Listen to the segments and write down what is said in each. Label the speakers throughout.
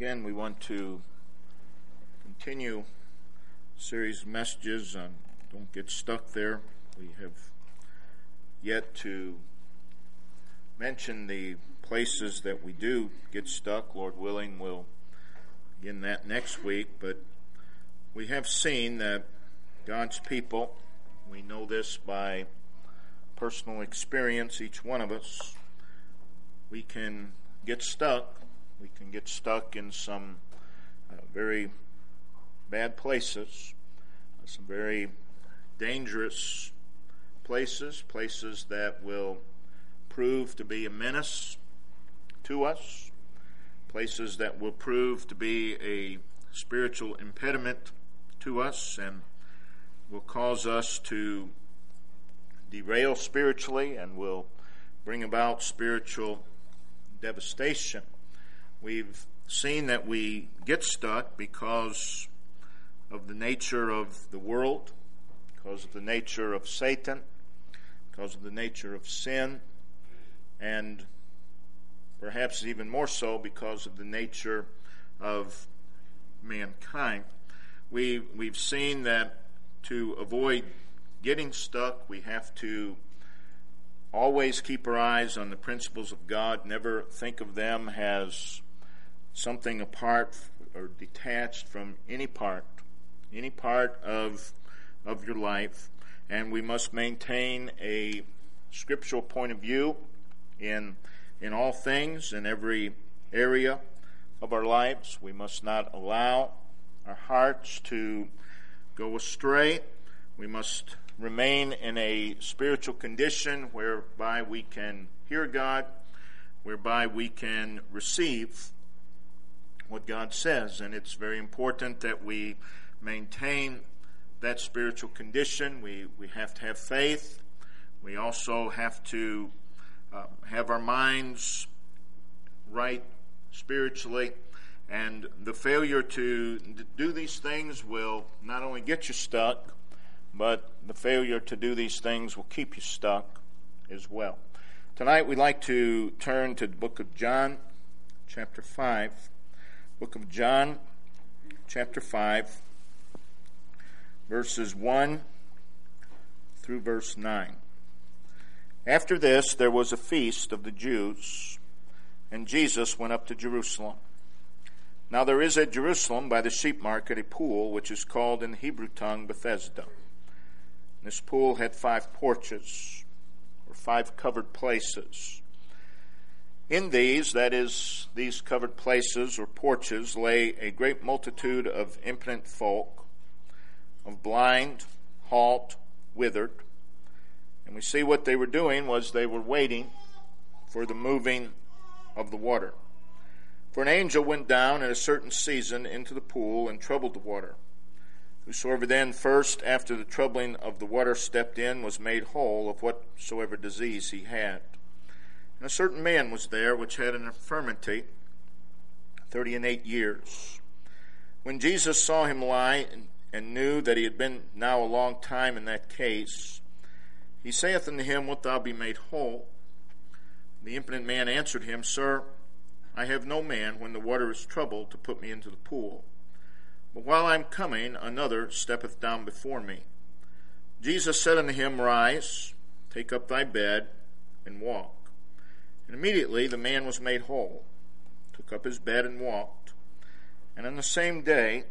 Speaker 1: Again, we want to continue a series of messages on Don't Get Stuck There. We have yet to mention the places that we do get stuck. Lord willing, we'll begin that next week. But we have seen that God's people, we know this by personal experience, each one of us, we can get stuck. We can get stuck in some very bad places, some very dangerous places that will prove to be a menace to us, places that will prove to be a spiritual impediment to us and will cause us to derail spiritually and will bring about spiritual devastation. We've seen that we get stuck because of the nature of the world, because of the nature of Satan, because of the nature of sin, and perhaps even more so because of the nature of mankind. We've seen that to avoid getting stuck, we have to always keep our eyes on the principles of God, never think of them as something apart or detached from any part of your life. And we must maintain a scriptural point of view in all things, in every area of our lives. We must not allow our hearts to go astray. We must remain in a spiritual condition whereby we can hear God, whereby we can receive what God says. And it's very important that we maintain that spiritual condition. We have to have faith. We also have to have our minds right spiritually. And the failure to do these things will not only get you stuck, but the failure to do these things will keep you stuck as well. Tonight we'd like to turn to the book of John, chapter 5. Book of John, chapter 5, verses 1 through verse 9. After this, there was a feast of the Jews, and Jesus went up to Jerusalem. Now there is at Jerusalem by the sheep market a pool, which is called in the Hebrew tongue Bethesda. This pool had 5 porches, or 5 covered places. In these, that is, these covered places or porches, lay a great multitude of impotent folk, of blind, halt, withered. And we see what they were doing was they were waiting for the moving of the water. For an angel went down at a certain season into the pool and troubled the water. Whosoever then first, after the troubling of the water, stepped in was made whole of whatsoever disease he had. And a certain man was there which had an infirmity 38 years. When Jesus saw him lie and knew that he had been now a long time in that case, he saith unto him, Wilt thou be made whole? The impotent man answered him, Sir, I have no man, when the water is troubled, to put me into the pool. But while I am coming, another steppeth down before me. Jesus said unto him, Rise, take up thy bed, and walk. And immediately the man was made whole, took up his bed and walked. And on the same day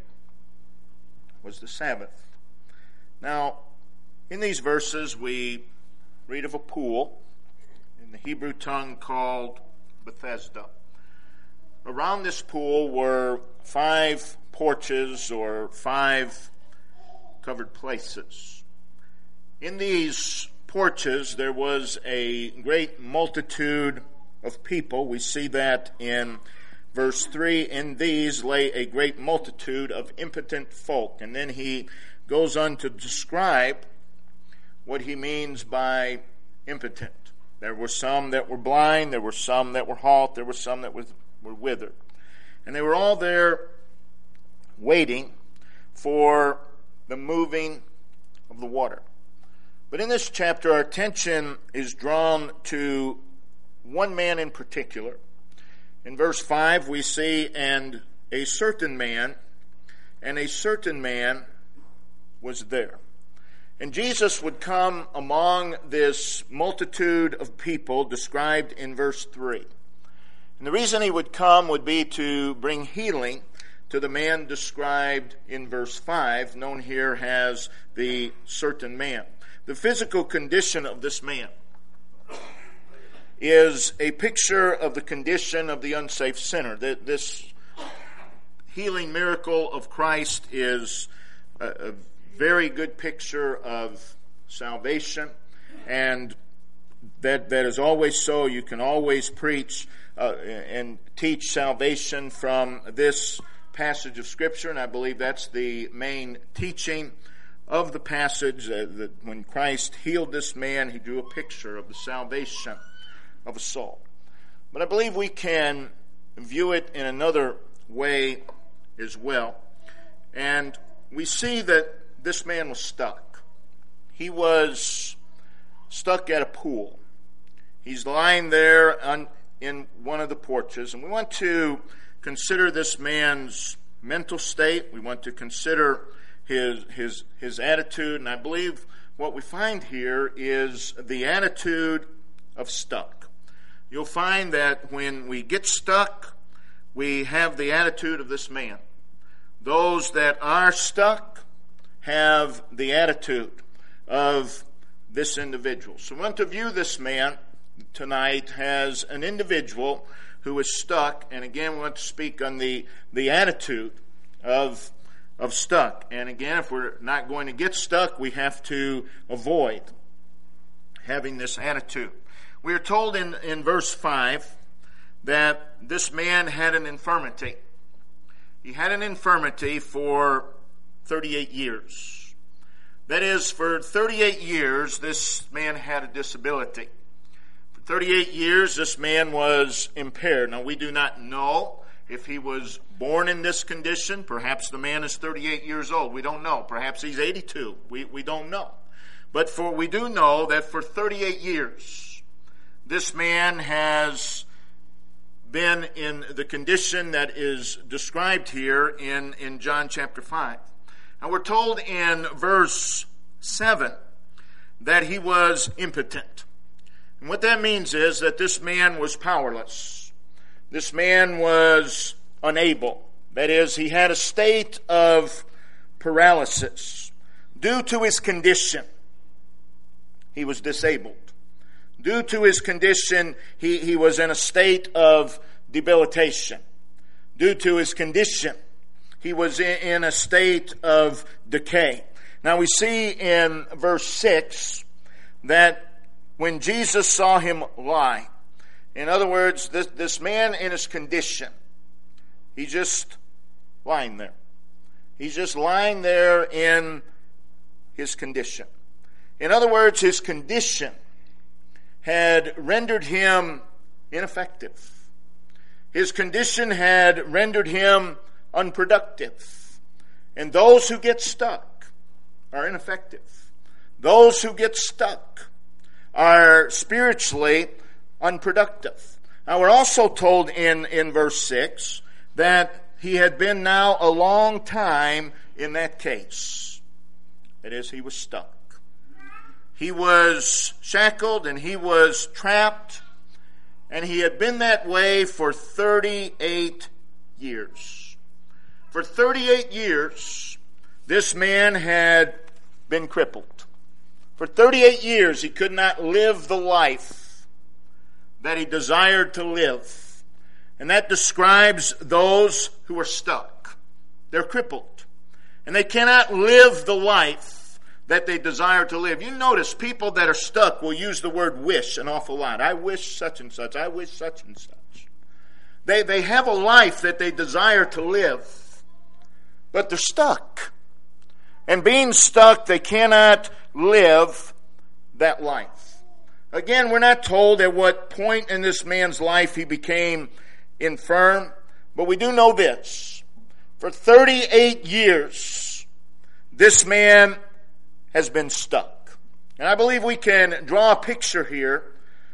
Speaker 1: was the Sabbath. Now, in these verses we read of a pool, in the Hebrew tongue called Bethesda. Around this pool were 5 porches or 5 covered places. In these porches there was a great multitude of people. We see that in verse 3. In these lay a great multitude of impotent folk. And then he goes on to describe what he means by impotent. There were some that were blind, there were some that were halt, there were some that were withered. And they were all there waiting for the moving of the water. But in this chapter, our attention is drawn to one man in particular. In verse 5, we see, and a certain man, and a certain man was there. And Jesus would come among this multitude of people described in verse 3. And the reason he would come would be to bring healing to the man described in verse 5, known here as the certain man. The physical condition of this man is a picture of the condition of the unsaved sinner. This healing miracle of Christ is a very good picture of salvation, and that is always so. You can always preach and teach salvation from this passage of Scripture, and I believe that's the main teaching of the passage, that when Christ healed this man, he drew a picture of the salvation of a soul. But I believe we can view it in another way as well. And we see that this man was stuck. He was stuck at a pool. He's lying there in one of the porches, and we want to consider this man's mental state. We want to consider his attitude, and I believe what we find here is the attitude of stuck. You'll find that when we get stuck, we have the attitude of this man. Those that are stuck have the attitude of this individual. So we want to view this man tonight as an individual who is stuck, and again we want to speak on the attitude of stuck. And again, if we're not going to get stuck, we have to avoid having this attitude. We are told in verse 5 that this man had an infirmity. He had an infirmity for 38 years. That is, for 38 years, this man had a disability. For 38 years, this man was impaired. Now, we do not know if he was born in this condition. Perhaps the man is 38 years old. We don't know. Perhaps he's 82. We don't know. But we do know that for 38 years, this man has been in the condition that is described here in John chapter 5. And we're told in verse 7 that he was impotent. And what that means is that this man was powerless. This man was unable. That is, he had a state of paralysis. Due to his condition, he was disabled. Due to his condition, he was in a state of debilitation. Due to his condition, he was in a state of decay. Now we see in verse 6 that when Jesus saw him lie, in other words, this man in his condition, he's just lying there. He's just lying there in his condition. In other words, his condition had rendered him ineffective. His condition had rendered him unproductive. And those who get stuck are ineffective. Those who get stuck are spiritually unproductive. Now we're also told in verse 6 that he had been now a long time in that case. That is, he was stuck. He was shackled and he was trapped, and he had been that way for 38 years. For 38 years, this man had been crippled. For 38 years, he could not live the life that he desired to live. And that describes those who are stuck. They're crippled. And they cannot live the life that they desire to live. You notice people that are stuck will use the word wish an awful lot. I wish such and such. I wish such and such. They have a life that they desire to live, but they're stuck. And being stuck, they cannot live that life. Again, we're not told at what point in this man's life he became infirm, but we do know this. For 38 years, this man has been stuck. And I believe we can draw a picture here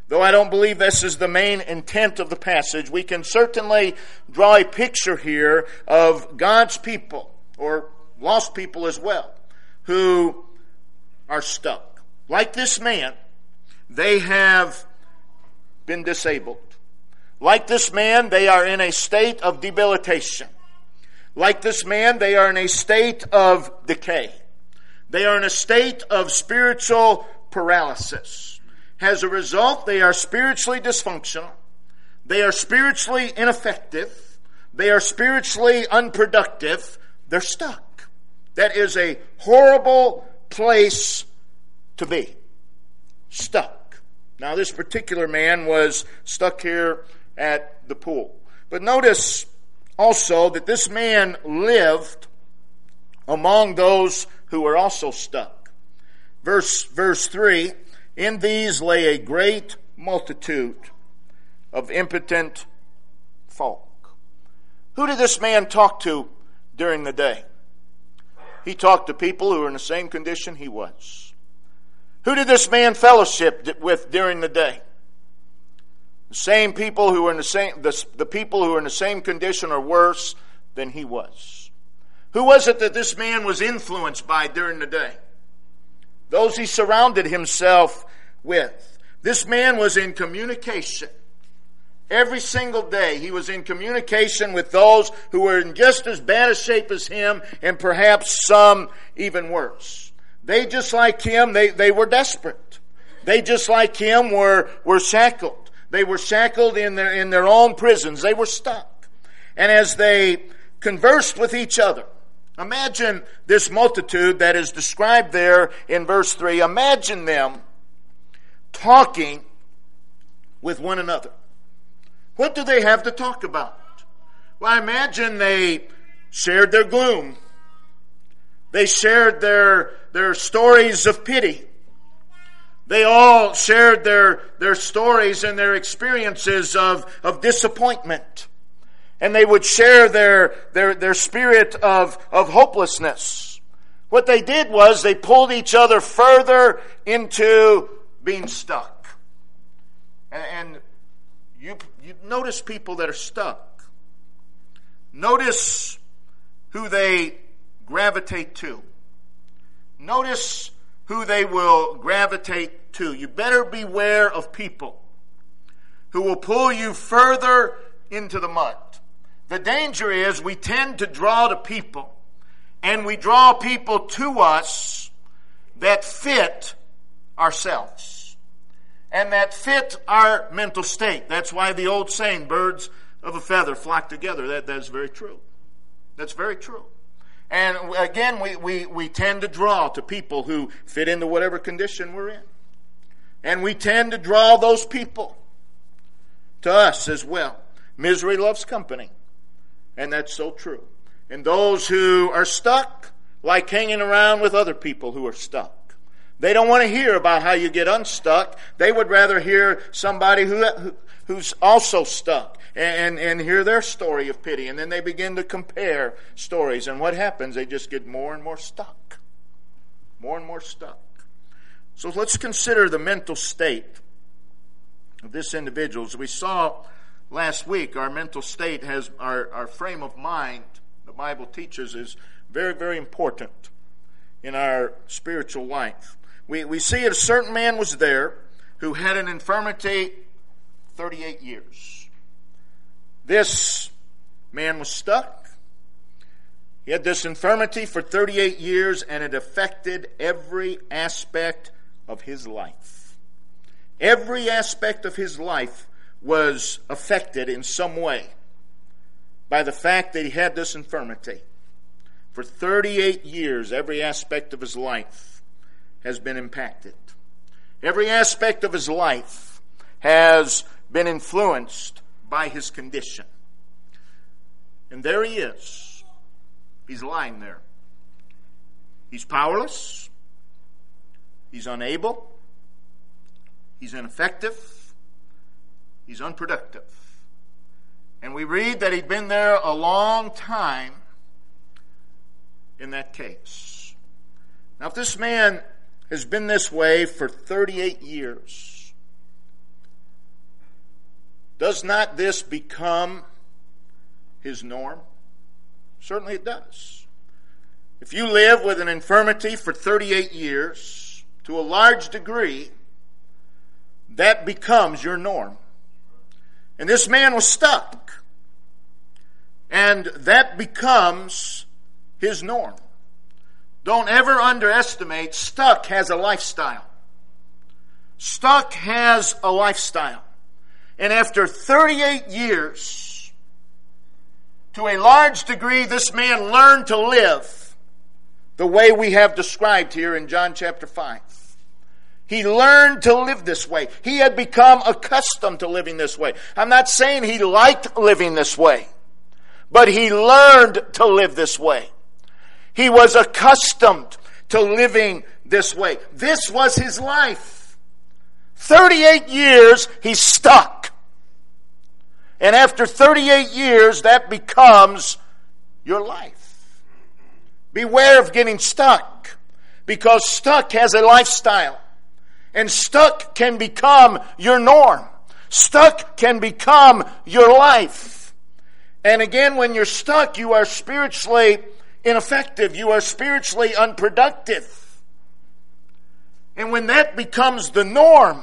Speaker 1: though I don't believe this is the main intent of the passage, we can certainly draw a picture here of God's people, or lost people as well, who are stuck. Like this man, they have been disabled. Like this man, they are in a state of debilitation. Like this man, they are in a state of decay. They are in a state of spiritual paralysis. As a result, they are spiritually dysfunctional. They are spiritually ineffective. They are spiritually unproductive. They're stuck. That is a horrible place to be. Stuck. Now, this particular man was stuck here at the pool. But notice also that this man lived among those who were also stuck. Verse 3, in these lay a great multitude of impotent folk. Who did this man talk to during the day? He talked to people who were in the same condition he was. Who did this man fellowship with during the day? The same people who were in the people who were in the same condition or worse than he was. Who was it that this man was influenced by during the day? Those he surrounded himself with. This man was in communication. Every single day he was in communication with those who were in just as bad a shape as him, and perhaps some even worse. They, just like him, they were desperate. They, just like him, were shackled. They were shackled in their own prisons. They were stuck. And as they conversed with each other, imagine this multitude that is described there in verse 3. Imagine them talking with one another. What do they have to talk about? Well, I imagine they shared their gloom. They shared their stories of pity. They all shared their stories and their experiences of disappointment. And they would share their spirit of hopelessness. What they did was they pulled each other further into being stuck. And you notice people that are stuck. Notice who they gravitate to. Notice who they will gravitate to. You better beware of people who will pull you further into the mud. The danger is we tend to draw to people, and we draw people to us that fit ourselves and that fit our mental state. That's why the old saying, birds of a feather flock together, that's very true. That's very true. And again, we tend to draw to people who fit into whatever condition we're in. And we tend to draw those people to us as well. Misery loves company. And that's so true. And those who are stuck like hanging around with other people who are stuck. They don't want to hear about how you get unstuck. They would rather hear somebody who's also stuck and hear their story of pity. And then they begin to compare stories. And what happens? They just get more and more stuck. More and more stuck. So let's consider the mental state of this individual. As we saw last week, our mental state has our frame of mind, the Bible teaches, is very, very important in our spiritual life. We see a certain man was there who had an infirmity 38 years. This man was stuck. He had this infirmity for 38 years, and it affected every aspect of his life. Every aspect of his life was affected in some way by the fact that he had this infirmity. For 38 years, every aspect of his life has been impacted. Every aspect of his life has been influenced by his condition. And there he is. He's lying there. He's powerless. He's unable. He's ineffective. He's unproductive. And we read that he'd been there a long time in that case. Now, if this man has been this way for 38 years, Does not this become his norm? Certainly it does. If you live with an infirmity for 38 years, to a large degree, that becomes your norm. And this man was stuck. And that becomes his norm. Don't ever underestimate, stuck has a lifestyle. Stuck has a lifestyle. And after 38 years, to a large degree, this man learned to live the way we have described here in John chapter 5. He learned to live this way. He had become accustomed to living this way. I'm not saying he liked living this way, but he learned to live this way. He was accustomed to living this way. This was his life. 38 years, he's stuck. And after 38 years, that becomes your life. Beware of getting stuck, because stuck has a lifestyle. And stuck can become your norm. Stuck can become your life. And again, when you're stuck, you are spiritually ineffective. You are spiritually unproductive. And when that becomes the norm,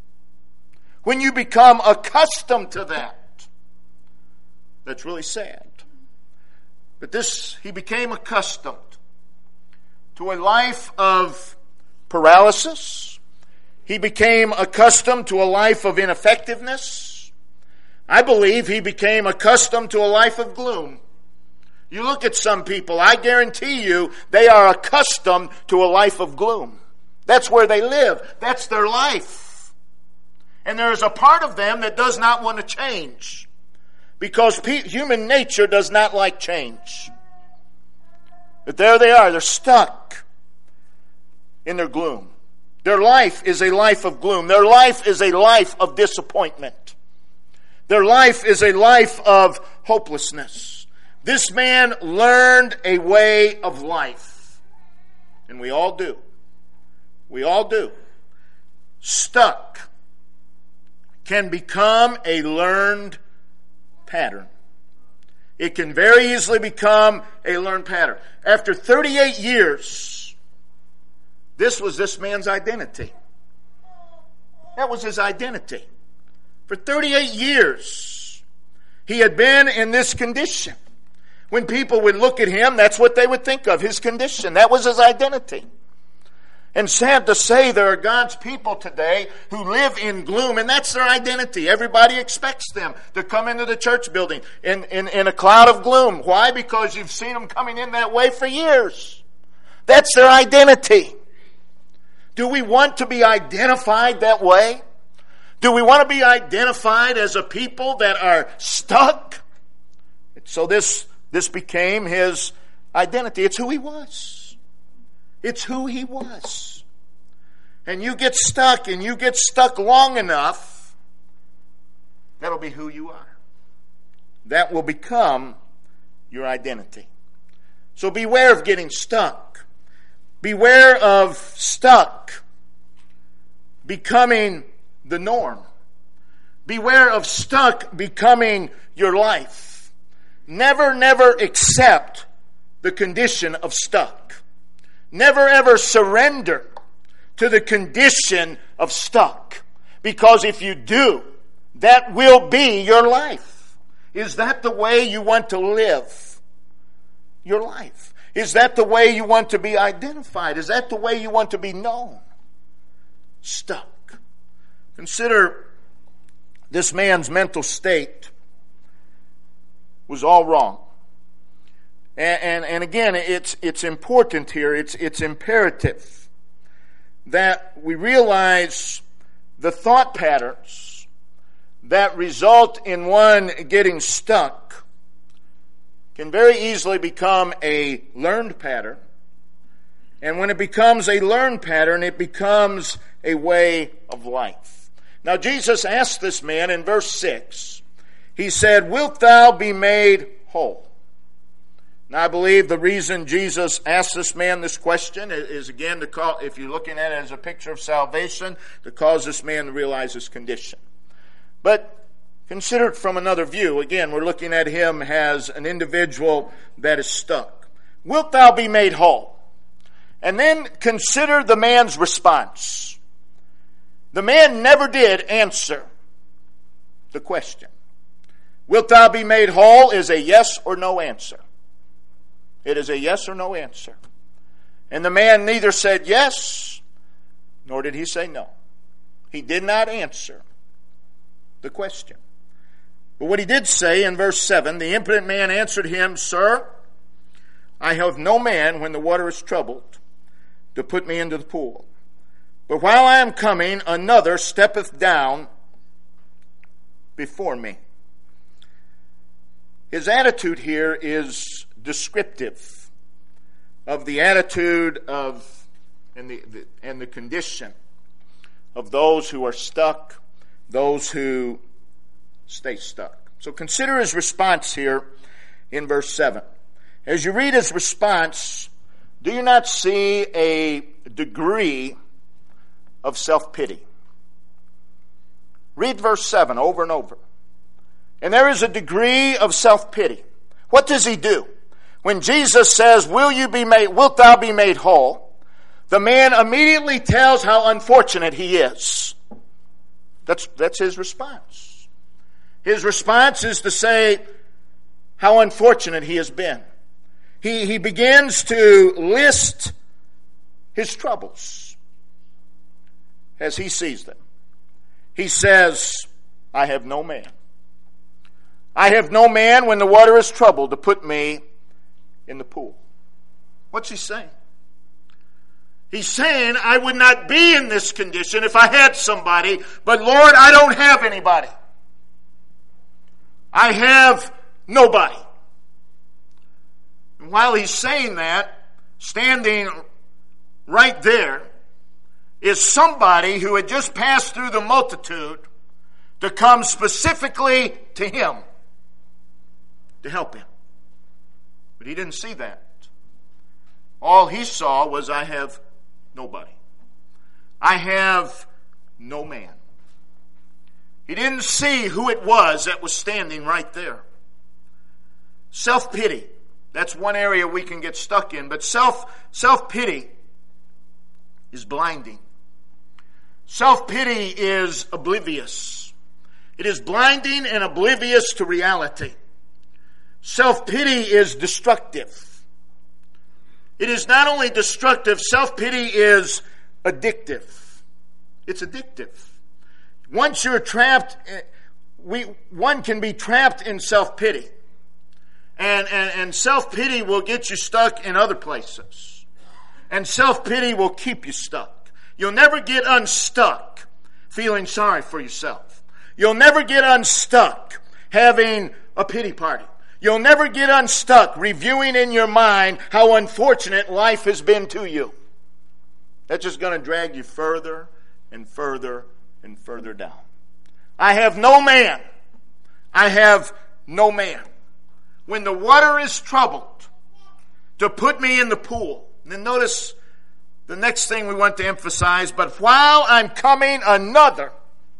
Speaker 1: when you become accustomed to that, that's really sad. But he became accustomed to a life of paralysis. He became accustomed to a life of ineffectiveness. I believe he became accustomed to a life of gloom. You look at some people, I guarantee you, they are accustomed to a life of gloom. That's where they live. That's their life. And there is a part of them that does not want to change, because human nature does not like change. But there they are. They're stuck in their gloom. Their life is a life of gloom. Their life is a life of disappointment. Their life is a life of hopelessness. This man learned a way of life. And we all do. We all do. Stuck can become a learned pattern. It can very easily become a learned pattern. After 38 years, this was this man's identity. That was his identity. For 38 years, he had been in this condition. When people would look at him, that's what they would think of, his condition. That was his identity. And sad to say, there are God's people today who live in gloom, and that's their identity. Everybody expects them to come into the church building in a cloud of gloom. Why? Because you've seen them coming in that way for years. That's their identity. Do we want to be identified that way? Do we want to be identified as a people that are stuck? So this became his identity. It's who he was. It's who he was. And you get stuck, and you get stuck long enough, that'll be who you are. That will become your identity. So beware of getting stuck. Beware of stuck becoming the norm. Beware of stuck becoming your life. Never accept the condition of stuck. Never ever surrender to the condition of stuck. Because if you do, that will be your life. Is that the way you want to live your life? Is that the way you want to be identified? Is that the way you want to be known? Stuck. Consider this man's mental state was all wrong. And again, it's important here, it's imperative that we realize the thought patterns that result in one getting stuck can very easily become a learned pattern. And when it becomes a learned pattern, it becomes a way of life. Now Jesus asked this man in verse 6, he said, "Wilt thou be made whole?" Now, I believe the reason Jesus asked this man this question is again to call, if you're looking at it as a picture of salvation, to cause this man to realize his condition. But Consider it from another view. Again, we're looking at him as an individual that is stuck. Wilt thou be made whole? And then consider the man's response. The man never did answer the question. Wilt thou be made whole is a yes or no answer. It is a yes or no answer. And the man neither said yes, nor did he say no. He did not answer the question. But what he did say in verse 7, the impotent man answered him, Sir, I have no man when the water is troubled to put me into the pool. But while I am coming, another steppeth down before me. His attitude here is descriptive of the attitude of and the condition of those who are stuck, those who stay stuck. So consider his response here in verse 7. As you read his response, do you not see a degree of self-pity? Read verse 7 over and over. And there is a degree of self-pity. What does he do? When Jesus says, wilt thou be made whole? The man immediately tells how unfortunate he is. That's his response. His response is to say how unfortunate he has been. He begins to list his troubles as he sees them. He says, I have no man. I have no man when the water is troubled to put me in the pool. What's he saying? He's saying, I would not be in this condition if I had somebody, but Lord, I don't have anybody. I have nobody. And while he's saying that, standing right there is somebody who had just passed through the multitude to come specifically to him to help him. But he didn't see that. All he saw was, I have nobody. I have no man. He didn't see who it was that was standing right there. Self-pity. That's one area we can get stuck in. But self-pity is blinding. Self-pity is oblivious. It is blinding and oblivious to reality. Self-pity is destructive. It is not only destructive, self-pity is addictive. It's addictive. Once you're trapped, one can be trapped in self-pity. And self-pity will get you stuck in other places. And self-pity will keep you stuck. You'll never get unstuck feeling sorry for yourself. You'll never get unstuck having a pity party. You'll never get unstuck reviewing in your mind how unfortunate life has been to you. That's just going to drag you further and further and further down. I have no man. I have no man. When the water is troubled, to put me in the pool. And then notice the next thing we want to emphasize, but while I'm coming, another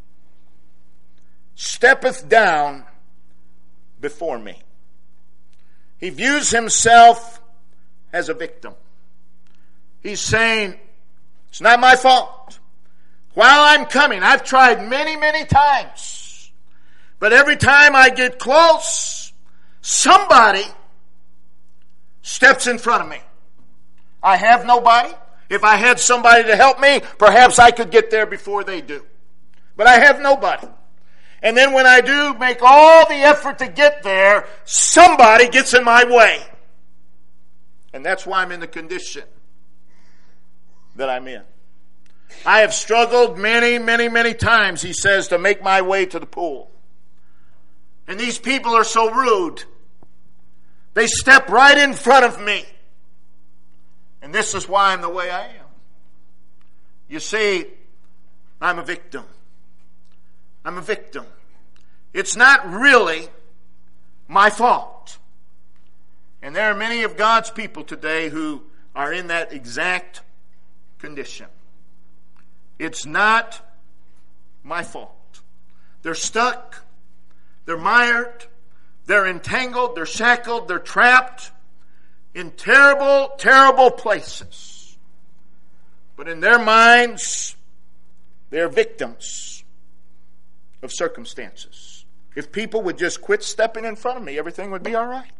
Speaker 1: steppeth down before me. He views himself as a victim. He's saying, it's not my fault. While I'm coming, I've tried many, many times. But every time I get close, somebody steps in front of me. I have nobody. If I had somebody to help me, perhaps I could get there before they do. But I have nobody. And then when I do make all the effort to get there, somebody gets in my way. And that's why I'm in the condition that I'm in. I have struggled many, many, many times, he says, to make my way to the pool. And these people are so rude. They step right in front of me. And this is why I'm the way I am. You see, I'm a victim. I'm a victim. It's not really my fault. And there are many of God's people today who are in that exact condition. It's not my fault. They're stuck. they're mired, they're entangled, they're shackled, they're trapped in terrible, terrible places. But in their minds, they're victims of circumstances. If people would just quit stepping in front of me, everything would be all right.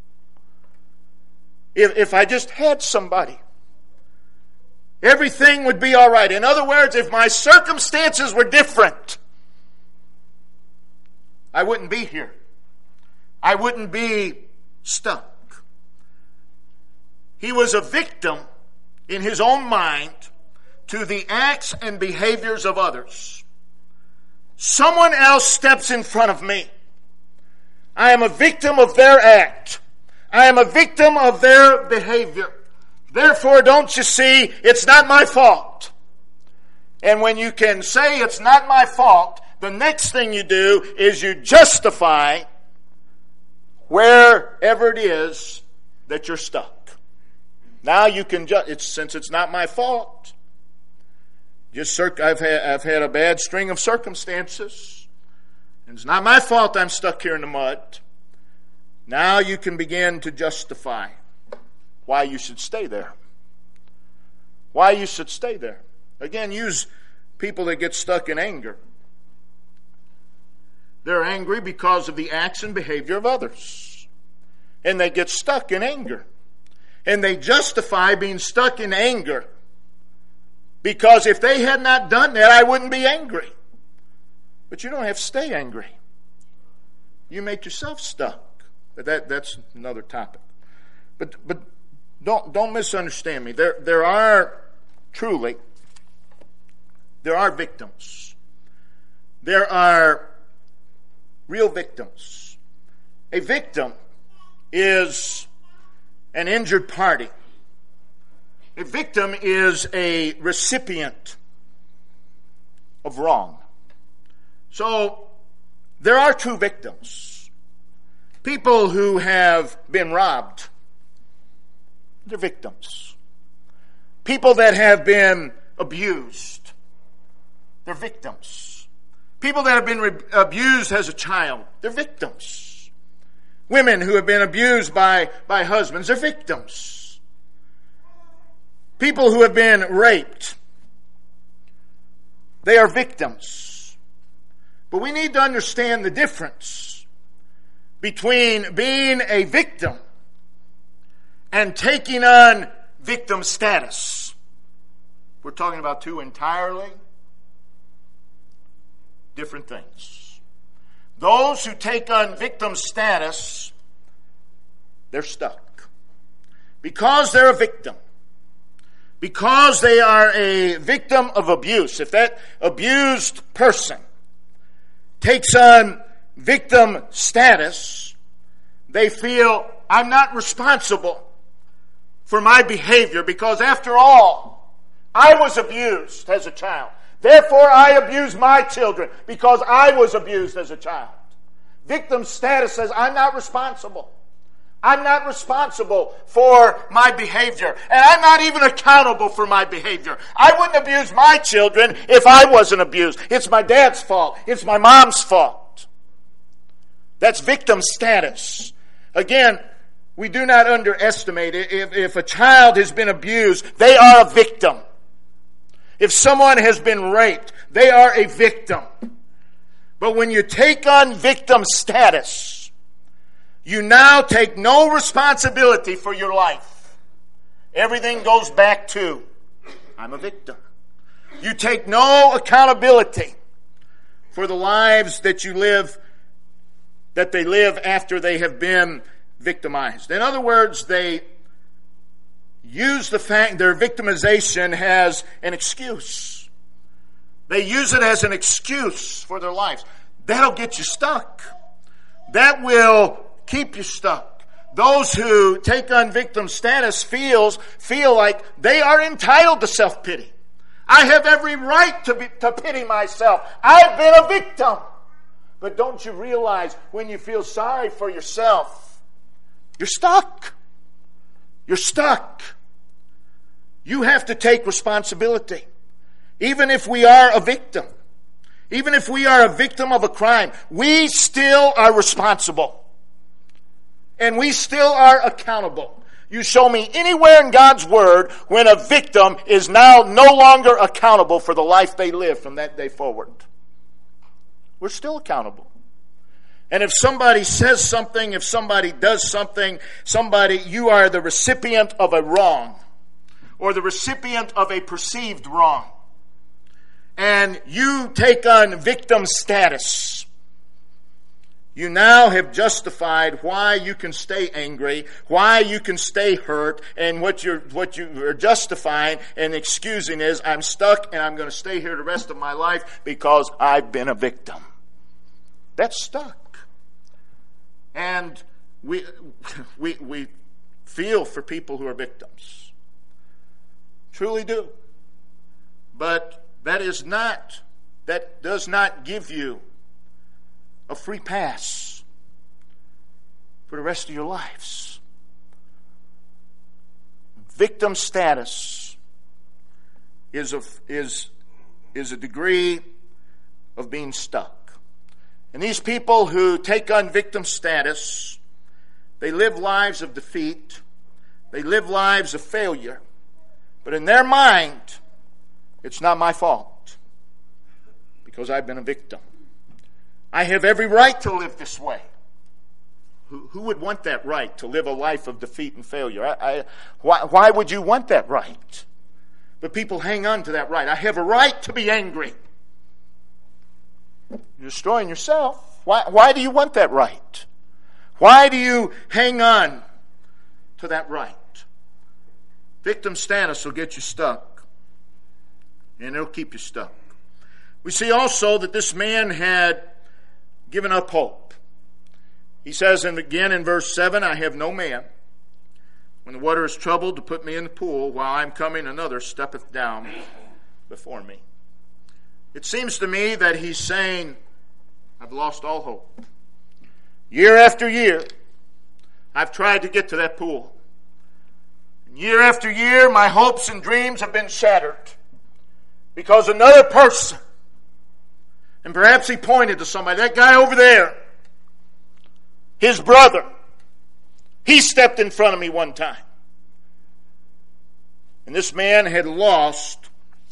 Speaker 1: If I just had somebody, everything would be all right. In other words, if my circumstances were different, I wouldn't be here. I wouldn't be stuck. He was a victim in his own mind to the acts and behaviors of others. Someone else steps in front of me. I am a victim of their act. I am a victim of their behavior. Therefore, don't you see, it's not my fault. And when you can say it's not my fault, the next thing you do is you justify wherever it is that you're stuck. Now you can since it's not my fault. I've had a bad string of circumstances. And it's not my fault I'm stuck here in the mud. Now you can begin to justify why you should stay there. Why you should stay there. Again, use people that get stuck in anger. They're angry because of the acts and behavior of others. And they get stuck in anger. And they justify being stuck in anger. Because if they had not done that, I wouldn't be angry. But you don't have to stay angry. You make yourself stuck. But that's another topic. But don't misunderstand me. There are victims. There are real victims. A victim is an injured party. A victim is a recipient of wrong. So there are true victims. People who have been robbed, they're victims. People that have been abused, they're victims. People that have been abused as a child, they're victims. Women who have been abused by husbands, they're victims. People who have been raped, they are victims. But we need to understand the difference between being a victim and taking on victim status. We're talking about two entirely different things. Those who take on victim status, they're stuck. Because they're a victim. Because they are a victim of abuse. If that abused person takes on victim status, they feel, I'm not responsible for my behavior because after all, I was abused as a child. Therefore, I abuse my children because I was abused as a child. Victim status says, I'm not responsible. I'm not responsible for my behavior. And I'm not even accountable for my behavior. I wouldn't abuse my children if I wasn't abused. It's my dad's fault. It's my mom's fault. That's victim status. Again, we do not underestimate it. If a child has been abused, they are a victim. If someone has been raped, they are a victim. But when you take on victim status, you now take no responsibility for your life. Everything goes back to, I'm a victim. You take no accountability for the lives that they live after they have been victimized. In other words, they use the fact their victimization as an excuse. They use it as an excuse for their lives. That'll get you stuck. That will keep you stuck. Those who take on victim status feel like they are entitled to self-pity. I have every right to pity myself. I've been a victim. But don't you realize when you feel sorry for yourself, you're stuck. You're stuck. You have to take responsibility. Even if we are a victim, Even if we are a victim of a crime, we still are responsible. And we still are accountable. You show me anywhere in God's Word when a victim is now no longer accountable for the life they live from that day forward. We're still accountable. And if somebody says something, if somebody does something, you are the recipient of a wrong or the recipient of a perceived wrong. And you take on victim status. You now have justified why you can stay angry, why you can stay hurt, and what you are justifying and excusing is, I'm stuck and I'm going to stay here the rest of my life because I've been a victim. That's stuck. And we feel for people who are victims. Truly do. But that does not give you a free pass for the rest of your lives. Victim status is a degree of being stuck. And these people who take on victim status, they live lives of defeat. They live lives of failure. But in their mind, it's not my fault because I've been a victim. I have every right to live this way. Who would want that right, to live a life of defeat and failure? Why would you want that right? But people hang on to that right. I have a right to be angry. You're destroying yourself. Why do you want that right? Why do you hang on to that right? Victim status will get you stuck. And it'll keep you stuck. We see also that this man had given up hope. He says, and again in verse 7, I have no man, when the water is troubled, to put me in the pool, while I'm coming another steppeth down before me. It seems to me that he's saying, I've lost all hope. Year after year, I've tried to get to that pool. And year after year, my hopes and dreams have been shattered because another person, and perhaps he pointed to somebody, that guy over there, his brother, he stepped in front of me one time. And this man had lost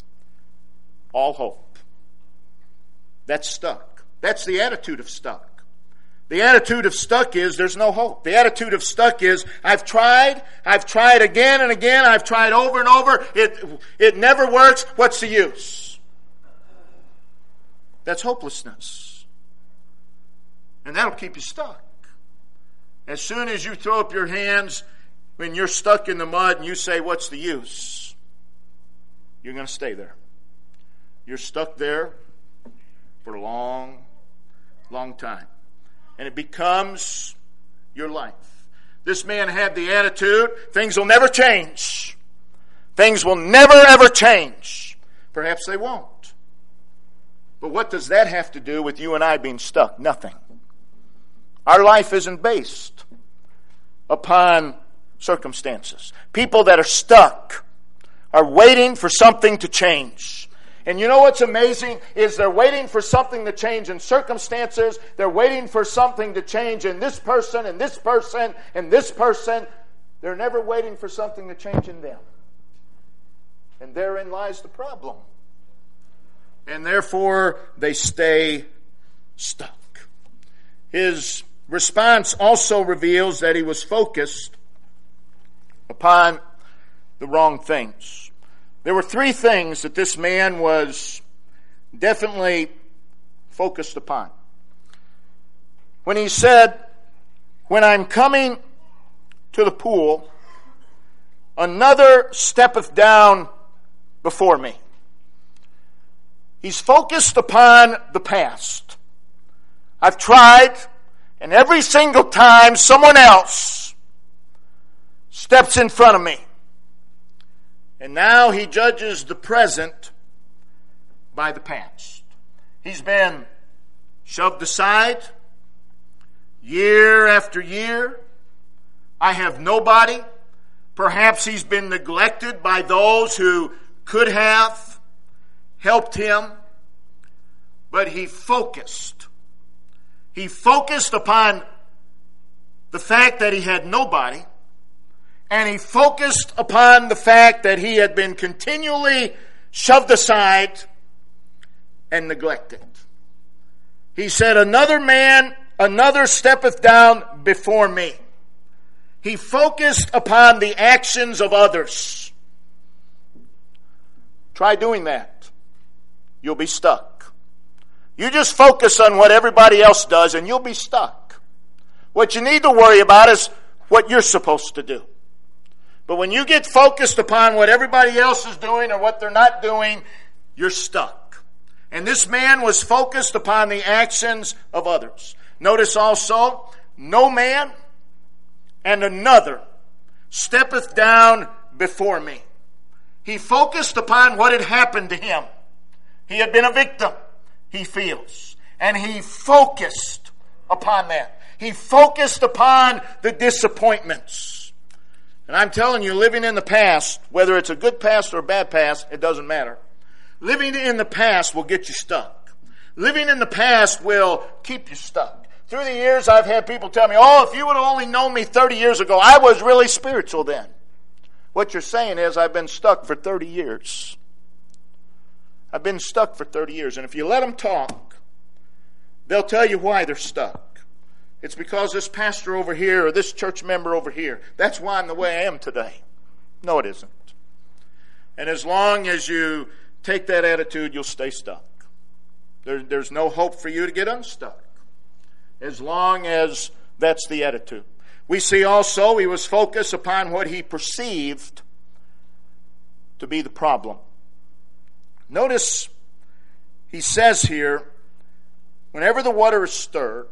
Speaker 1: all hope. That's stuck. That's the attitude of stuck. The attitude of stuck is there's no hope. The attitude of stuck is I've tried again and again, I've tried over and over, it never works, what's the use? That's hopelessness. And that'll keep you stuck. As soon as you throw up your hands when you're stuck in the mud and you say, what's the use? You're going to stay there. You're stuck there for a long, long time. And it becomes your life. This man had the attitude, things will never change. Things will never ever change. Perhaps they won't. But what does that have to do with you and I being stuck? Nothing. Our life isn't based upon circumstances. People that are stuck are waiting for something to change. And you know what's amazing is they're waiting for something to change in circumstances. They're waiting for something to change in this person and this person and this person. They're never waiting for something to change in them. And therein lies the problem. And therefore, they stay stuck. His response also reveals that he was focused upon the wrong things. There were three things that this man was definitely focused upon. When he said, when I'm coming to the pool, another steppeth down before me. He's focused upon the past. I've tried, and every single time someone else steps in front of me. And now he judges the present by the past. He's been shoved aside year after year. I have nobody. Perhaps he's been neglected by those who could have helped him. but he focused. He focused upon the fact that he had nobody, and he focused upon the fact that he had been continually shoved aside and neglected. He said, another steppeth down before me. He focused upon the actions of others. Try doing that. You'll be stuck. You just focus on what everybody else does and you'll be stuck. What you need to worry about is what you're supposed to do. But when you get focused upon what everybody else is doing or what they're not doing, you're stuck. And this man was focused upon the actions of others. Notice also, no man and another steppeth down before me. He focused upon what had happened to him. He had been a victim, he feels. And he focused upon that. He focused upon the disappointments. And I'm telling you, living in the past, whether it's a good past or a bad past, it doesn't matter. Living in the past will get you stuck. Living in the past will keep you stuck. Through the years, I've had people tell me, oh, if you would have only known me 30 years ago, I was really spiritual then. What you're saying is, I've been stuck for 30 years. I've been stuck for 30 years. And if you let them talk, they'll tell you why they're stuck. It's because this pastor over here or this church member over here, that's why I'm the way I am today. No, it isn't. And as long as you take that attitude, you'll stay stuck. There's no hope for you to get unstuck. As long as that's the attitude. We see also he was focused upon what he perceived to be the problem. Notice he says here, whenever the water is stirred,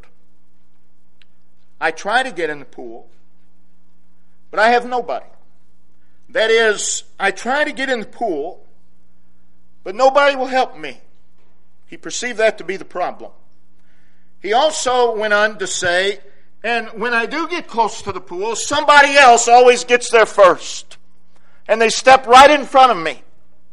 Speaker 1: I try to get in the pool, but I have nobody. That is, I try to get in the pool, but nobody will help me. He perceived that to be the problem. He also went on to say, and when I do get close to the pool, somebody else always gets there first. And they step right in front of me.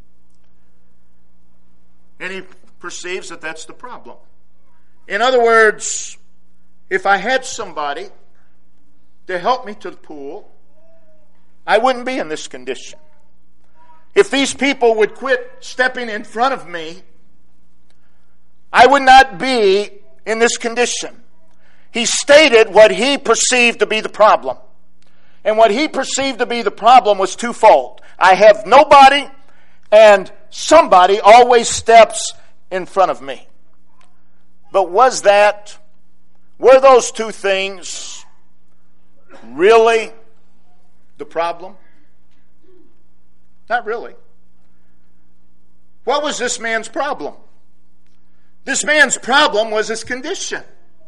Speaker 1: And he perceives that that's the problem. In other words, if I had somebody to help me to the pool, I wouldn't be in this condition. If these people would quit stepping in front of me, I would not be in this condition. He stated what he perceived to be the problem. And what he perceived to be the problem was twofold. I have nobody, and somebody always steps in front of me. But were those two things really the problem? Not really. What was this man's problem? This man's problem was his condition.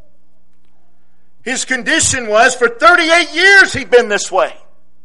Speaker 1: His condition was, for 38 years he'd been this way.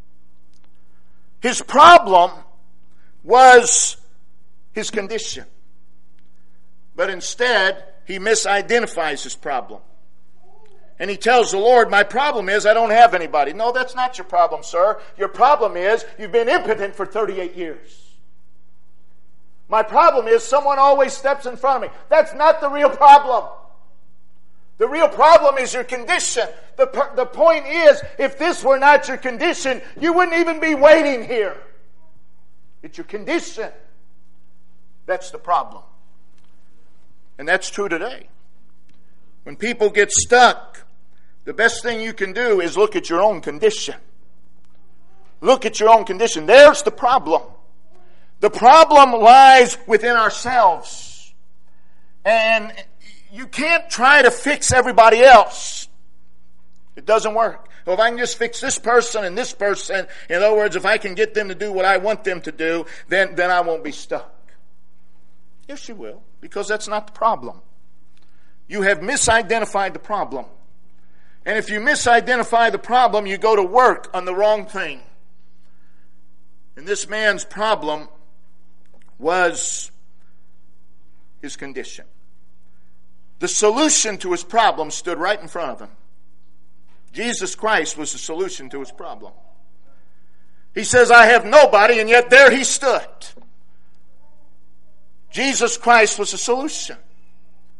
Speaker 1: His problem was his condition. But instead, he misidentifies his problem. And he tells the Lord, my problem is I don't have anybody. No, that's not your problem, sir. Your problem is you've been impotent for 38 years. My problem is someone always steps in front of me. That's not the real problem. The real problem is your condition. The point is, if this were not your condition, you wouldn't even be waiting here. It's your condition. That's the problem. And that's true today. When people get stuck, the best thing you can do is look at your own condition. Look at your own condition. There's the problem. The problem lies within ourselves. And you can't try to fix everybody else. It doesn't work. Well, if I can just fix this person and this person, in other words, if I can get them to do what I want them to do, then I won't be stuck. Yes, you will, because that's not the problem. You have misidentified the problem. And if you misidentify the problem, you go to work on the wrong thing. And this man's problem was his condition. The solution to his problem stood right in front of him. Jesus Christ was the solution to his problem. He says, I have nobody, and yet there he stood. Jesus Christ was the solution.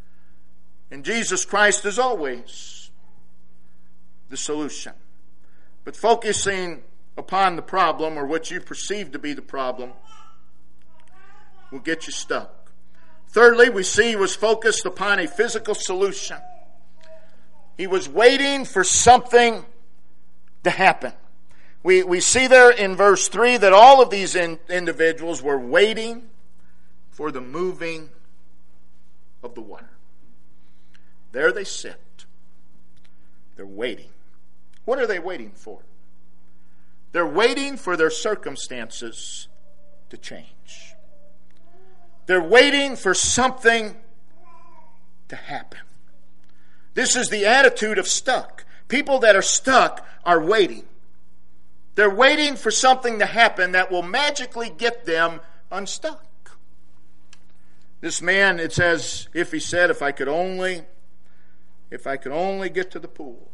Speaker 1: And Jesus Christ is always the solution. But focusing upon the problem, or what you perceive to be the problem, will get you stuck. Thirdly, we see he was focused upon a physical solution. He was waiting for something to happen. We see there in verse 3 that all of these individuals were waiting for the moving of the water. There they sit. They're waiting. What are they waiting for? They're waiting for their circumstances to change. They're waiting for something to happen. This is the attitude of stuck. People that are stuck are waiting. They're waiting for something to happen that will magically get them unstuck. This man, it's as if he said, if I could only get to the pool.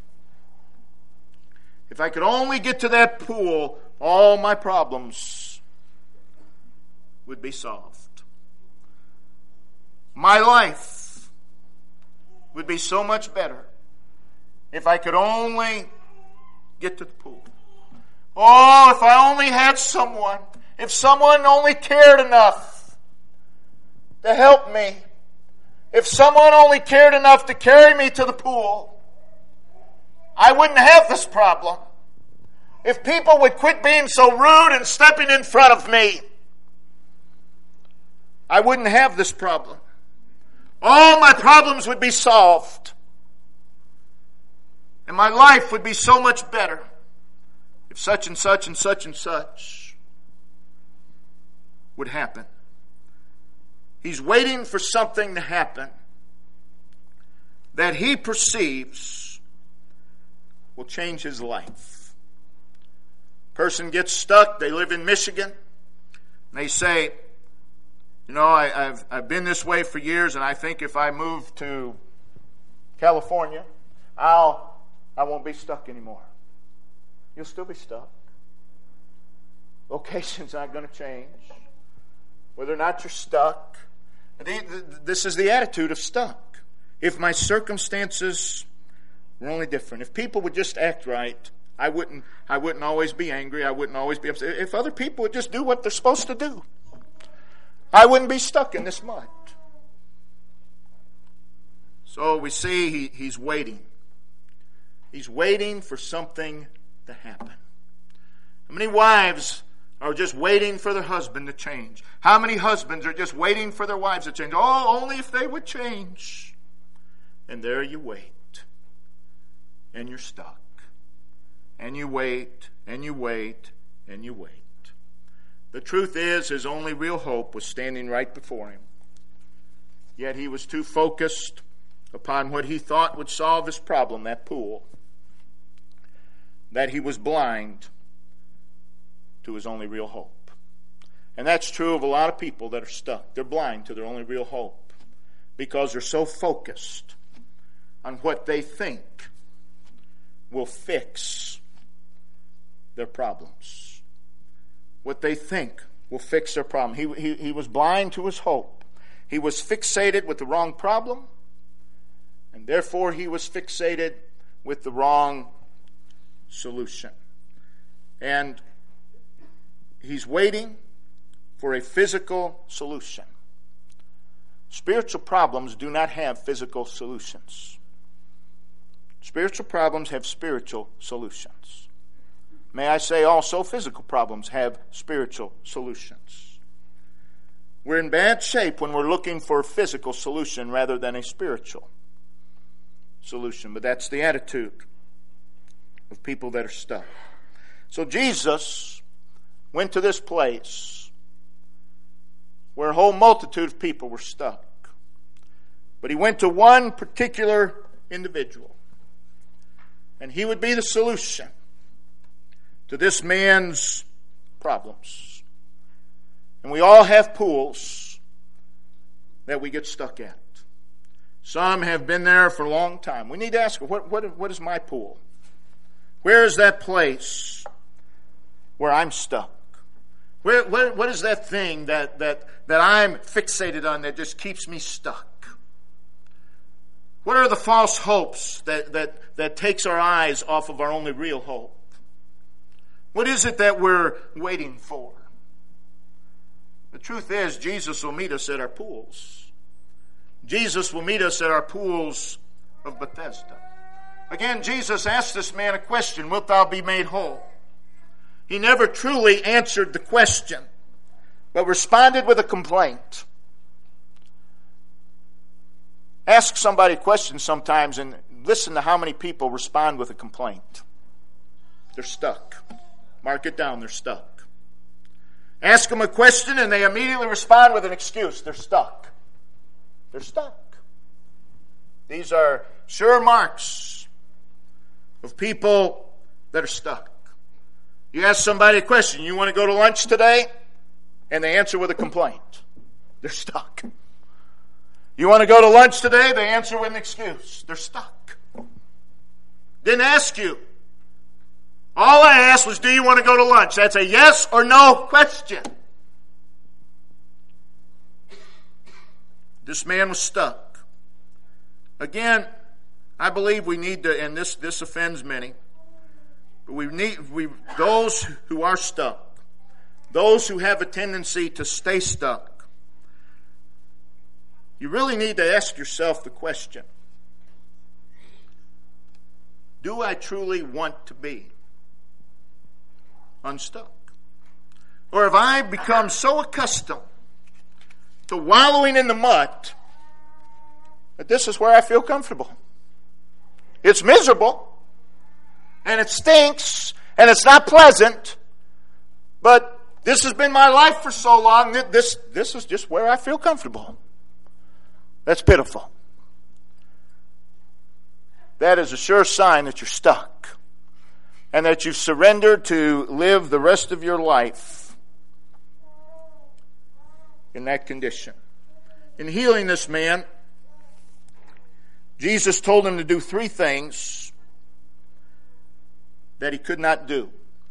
Speaker 1: If I could only get to that pool, all my problems would be solved. My life would be so much better if I could only get to the pool. Oh, if I only had someone, if someone only cared enough to help me, if someone only cared enough to carry me to the pool, I wouldn't have this problem. If people would quit being so rude and stepping in front of me, I wouldn't have this problem. All my problems would be solved. And my life would be so much better if such and such and such and such would happen. He's waiting for something to happen that he perceives will change his life. Person gets stuck. They live in Michigan. And they say, you know, I've been this way for years, and I think if I move to California, I won't be stuck anymore. You'll still be stuck. Location's not going to change. Whether or not you're stuck. This is the attitude of stuck. If my circumstances were only different, if people would just act right, I wouldn't always be angry. I wouldn't always be upset. If other people would just do what they're supposed to do, I wouldn't be stuck in this mud. So we see he's waiting. He's waiting for something to happen. How many wives are just waiting for their husband to change? How many husbands are just waiting for their wives to change? Oh, only if they would change. And there you wait. And you're stuck. And you wait, and you wait, and you wait. The truth is, his only real hope was standing right before him. Yet he was too focused upon what he thought would solve his problem, that pool, that he was blind to his only real hope. And that's true of a lot of people that are stuck. They're blind to their only real hope because they're so focused on what they think will fix their problems. What they think will fix their problem. He was blind to his hope. He was fixated with the wrong problem, and therefore he was fixated with the wrong solution. And he's waiting for a physical solution. Spiritual problems do not have physical solutions. Spiritual problems have spiritual solutions. May I say also physical problems have spiritual solutions. We're in bad shape when we're looking for a physical solution rather than a spiritual solution. But that's the attitude of people that are stuck. So Jesus went to this place where a whole multitude of people were stuck. But he went to one particular individual. And he would be the solution to this man's problems. And we all have pools that we get stuck at. Some have been there for a long time. We need to ask, what is my pool? Where is that place where I'm stuck? What is that thing that I'm fixated on that just keeps me stuck? What are the false hopes that takes our eyes off of our only real hope? What is it that we're waiting for? The truth is, Jesus will meet us at our pools. Jesus will meet us at our pools of Bethesda. Again, Jesus asked this man a question, wilt thou be made whole? He never truly answered the question, but responded with a complaint. Ask somebody a question sometimes and listen to how many people respond with a complaint. They're stuck. Mark it down, they're stuck. Ask them a question and they immediately respond with an excuse. They're stuck. They're stuck. These are sure marks of people that are stuck. You ask somebody a question, you want to go to lunch today? And they answer with a complaint. They're stuck. You want to go to lunch today? They answer with an excuse. They're stuck. Didn't ask you. All I asked was, do you want to go to lunch? That's a yes or no question. This man was stuck. Again, I believe we need to, and this offends many, but those who are stuck, those who have a tendency to stay stuck, you really need to ask yourself the question, do I truly want to be unstuck? Or have I become so accustomed to wallowing in the mud that this is where I feel comfortable? It's miserable, and it stinks, and it's not pleasant, but this has been my life for so long that this is just where I feel comfortable. That's pitiful. That is a sure sign that you're stuck and that you've surrendered to live the rest of your life in that condition. In healing this man, Jesus told him to do 3 things that he could not do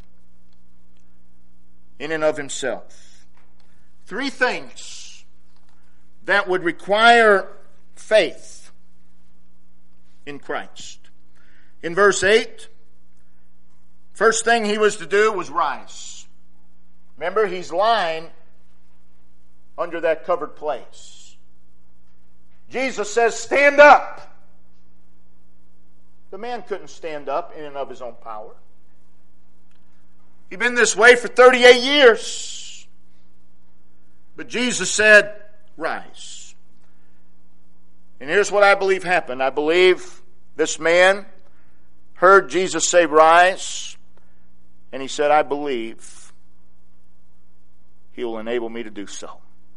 Speaker 1: in and of himself. 3 things that would require faith in Christ. In verse 8, first thing he was to do was rise. Remember, he's lying under that covered place. Jesus says, stand up. The man couldn't stand up in and of his own power. He'd been this way for 38 years. But Jesus said, rise. And here's what I believe happened. I believe this man heard Jesus say, rise, and he said, I believe he will enable me to do so.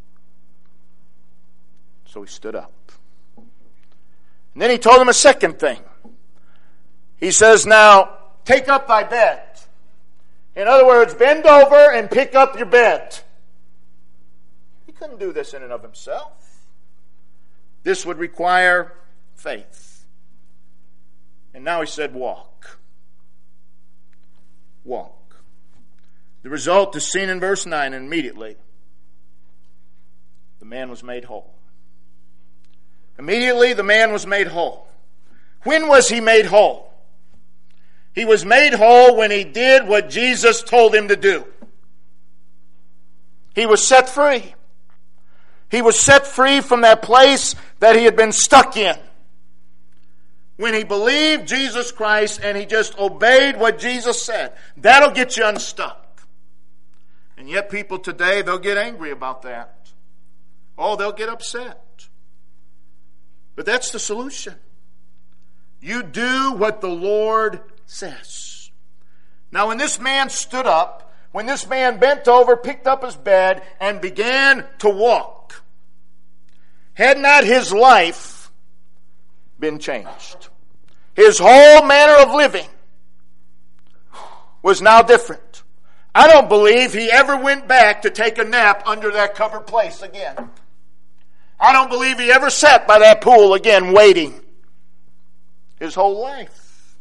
Speaker 1: So he stood up. And then he told him a second thing. He says, now, take up thy bed. In other words, bend over and pick up your bed. He couldn't do this in and of himself. This would require faith. And now he said, walk. Walk. The result is seen in verse 9, and immediately the man was made whole. Immediately the man was made whole. When was he made whole? He was made whole when he did what Jesus told him to do. He was set free. He was set free from that place that he had been stuck in. When he believed Jesus Christ and he just obeyed what Jesus said, that'll get you unstuck. And yet people today, they'll get angry about that. Oh, they'll get upset. But that's the solution. You do what the Lord says. Now, when this man stood up, when this man bent over, picked up his bed, and began to walk, had not his life been changed? His whole manner of living was now different. I don't believe he ever went back to take a nap under that covered place again. I don't believe he ever sat by that pool again waiting. His whole life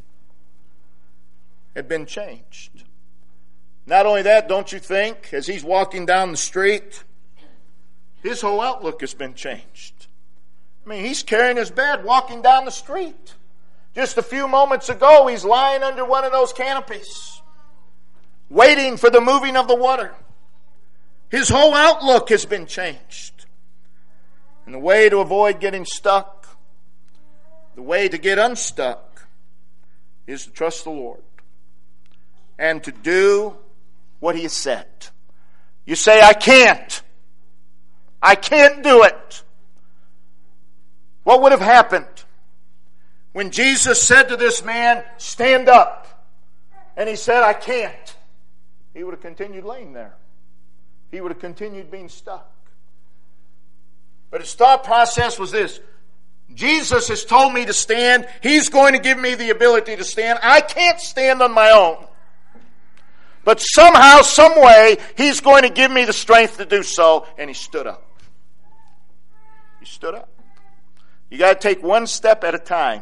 Speaker 1: had been changed. Not only that, don't you think, as he's walking down the street, his whole outlook has been changed. I mean, he's carrying his bed, walking down the street. Just a few moments ago, he's lying under one of those canopies, waiting for the moving of the water. His whole outlook has been changed. And the way to avoid getting stuck, the way to get unstuck, is to trust the Lord and to do what He has said. You say, I can't. I can't do it. What would have happened when Jesus said to this man, stand up, and he said, I can't? He would have continued laying there. He would have continued being stuck. But his thought process was this: Jesus has told me to stand. He's going to give me the ability to stand. I can't stand on my own. But somehow, some way, He's going to give me the strength to do so. And he stood up. He stood up. You got to take one step at a time.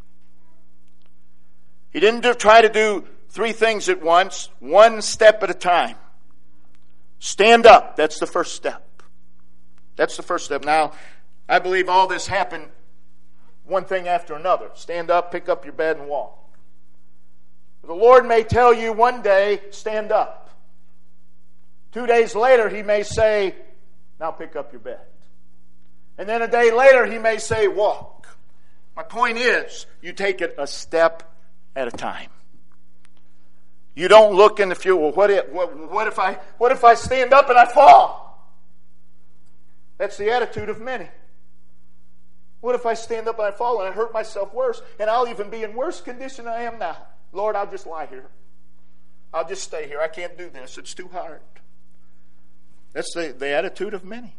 Speaker 1: He didn't try to do 3 things at once. One step at a time. Stand up. That's the first step. That's the first step. Now, I believe all this happened one thing after another. Stand up, pick up your bed, and walk. The Lord may tell you one day, stand up. 2 days later, He may say, now pick up your bed. And then a day later, He may say, walk. My point is, you take it a step at a time. You don't look in the future. Well, what if I stand up and I fall? That's the attitude of many. What if I stand up and I fall and I hurt myself worse, and I'll even be in worse condition than I am now? Lord, I'll just lie here. I'll just stay here. I can't do this. It's too hard. That's the attitude of many.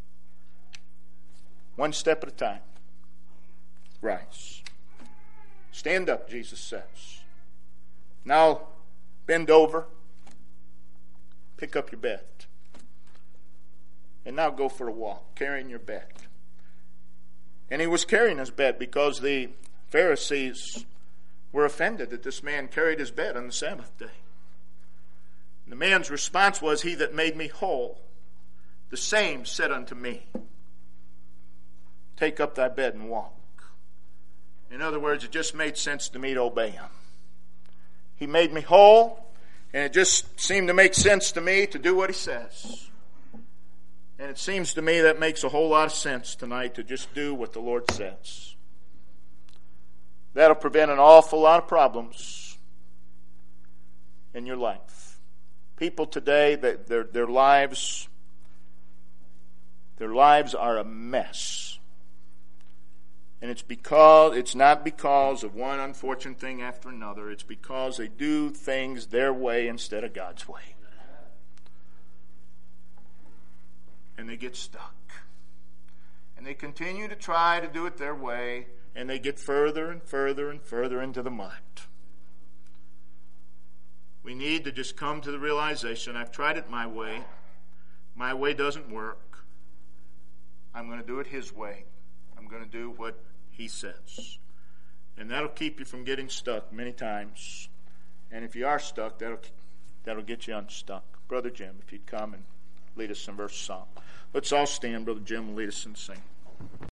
Speaker 1: One step at a time. Rise. Stand up, Jesus says. Now, bend over. Pick up your bed. And now go for a walk, carrying your bed. And he was carrying his bed because the Pharisees were offended that this man carried his bed on the Sabbath day. And the man's response was, He that made me whole, the same said unto me, take up thy bed and walk. In other words, it just made sense to me to obey Him. He made me whole, and it just seemed to make sense to me to do what He says. And it seems to me that makes a whole lot of sense tonight, to just do what the Lord says. That'll prevent an awful lot of problems in your life. People today, their lives are a mess. And it's not because of one unfortunate thing after another. It's because they do things their way instead of God's way. And they get stuck. And they continue to try to do it their way, and they get further and further and further into the mud. We need to just come to the realization, I've tried it my way. My way doesn't work. I'm going to do it His way. I'm going to do what He says. And that'll keep you from getting stuck many times. And if you are stuck, that'll get you unstuck. Brother Jim, if you'd come and lead us in verse song. Let's all stand. Brother Jim will lead us in singing.